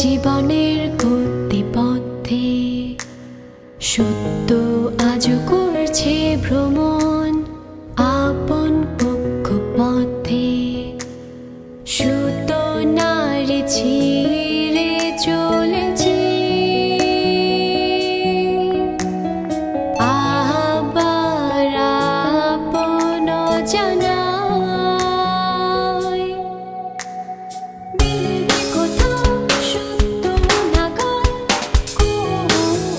জীবনের গতিপথে সত্য আজ করছে ভ্রমণ আপন কক্ষপথে। সুত নারী ছিঁড়ে চলেছি আবার আপন জানাই। মিলবে কোথাও সত্য নাগাল কোন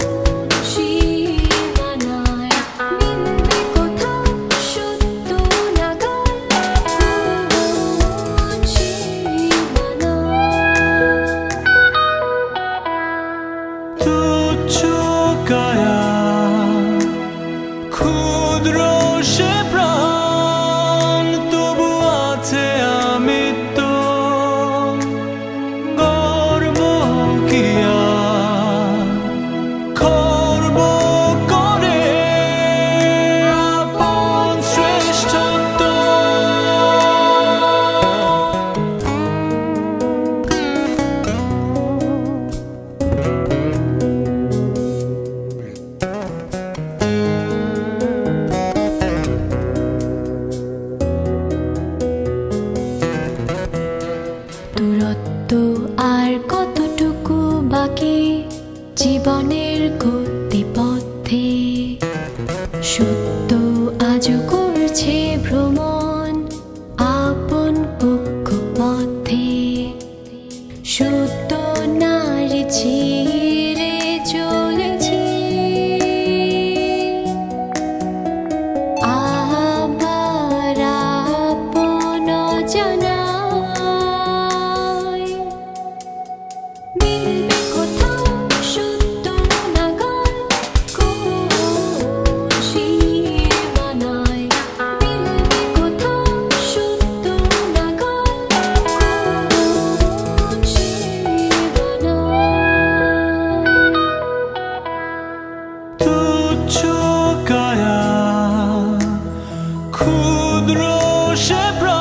সীমানায়, মিলবে কোথাও সত্য নাগাল কোন সীমানায়। তুচ্ছ কায়া ক্ষুদ্র সে প্রাণ, তবু আছে আমিত্ব গর্ব কিয়া খর্ব করে আপন শ্রেষ্ঠত্ব। দূরত্ব আর কতটুকু বাকি জীবনের গতিপথে, সত্য আজ করছে ভ্রমণ আপন কক্ষপথে। সত্য নারী ছিঁড়ে চলেছি আবার আপন জানাই। মিলবে কোথাও সত্য নাগাল কোন সীমানায়, মিলবে কোথাও সত্য নাগাল কোন সীমানায়। তুচ্ছ কায়া ক্ষুদ্র সে